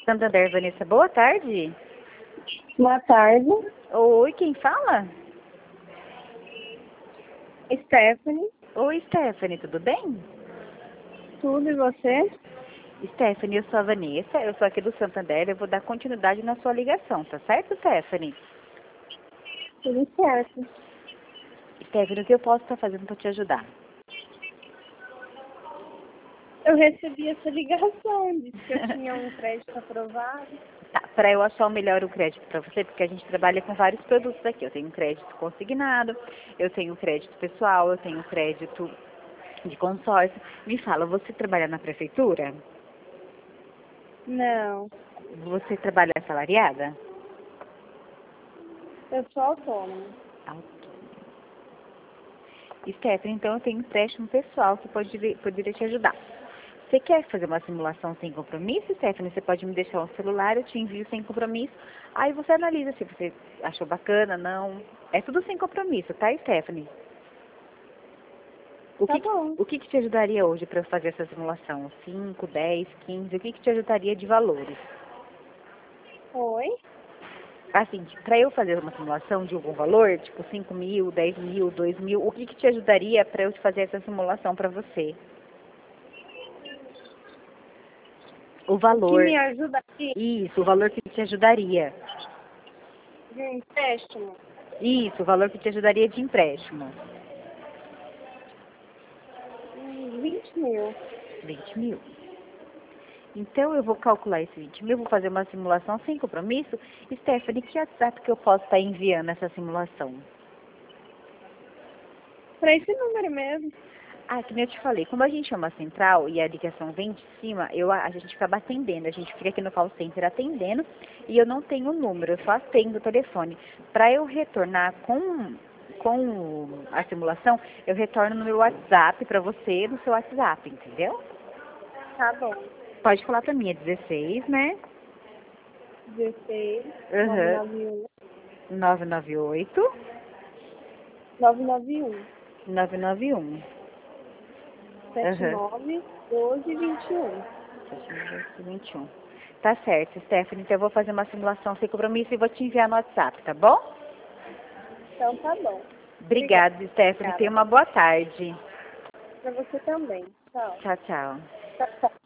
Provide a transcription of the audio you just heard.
Santander, Vanessa, boa tarde. Boa tarde, Oi, quem fala? Stephanie. Oi, Stephanie, tudo bem? Tudo e você? Stephanie, eu sou a Vanessa, eu sou aqui do Santander, eu vou dar continuidade na sua ligação, tá certo, Stephanie? Tudo certo. Stephanie, o que eu posso estar fazendo para te ajudar? Eu recebi essa ligação, disse que eu tinha um crédito aprovado. Tá, para eu achar o melhor o crédito para você, porque a gente trabalha com vários produtos aqui. Eu tenho crédito consignado, eu tenho crédito pessoal, eu tenho crédito de consórcio. Me fala, você trabalha na prefeitura? Não, Você trabalha assalariada? eu sou autônoma. Stephanie, então eu tenho empréstimo pessoal que poderia te ajudar. Você quer fazer uma simulação sem compromisso, Stephanie? Você pode me deixar um celular, eu te envio sem compromisso. Aí você analisa se você achou bacana, não. É tudo sem compromisso, tá, Stephanie? Tá bom. O que te ajudaria hoje para eu fazer essa simulação? 5, 10, 15? O que te ajudaria de valores? Oi? Assim, para eu fazer uma simulação de algum valor, tipo 5 mil, 10 mil, 2 mil, o que te ajudaria para eu te fazer essa simulação para você? O O que valor. me ajuda aqui Isso, o valor que te ajudaria. de um empréstimo? Isso, o valor que te ajudaria de empréstimo. 20 mil. 20 mil. Então, eu vou calcular esse 20 mil, vou fazer uma simulação sem compromisso. Stephanie, que WhatsApp que eu posso estar enviando essa simulação? Para esse número mesmo. Ah, que nem eu te falei, como a gente é uma central e a ligação vem de cima, a gente acaba atendendo, a gente fica aqui no call center atendendo e eu não tenho o número, eu só atendo o telefone. Para eu retornar com a simulação, eu retorno no meu WhatsApp para você, no seu WhatsApp, entendeu? Tá bom. Pode falar para mim, é 16, né? 16, Aham. 991, 998 991, 991. Aham. 79, 12, 21. 21. Tá certo, Stephanie. Então eu vou fazer uma simulação sem compromisso e vou te enviar no WhatsApp, tá bom? Então tá bom. Obrigada, Stephanie. Tenha Obrigada. uma boa tarde. Para você também. Tchau. Tchau, tchau. Tchau, tchau.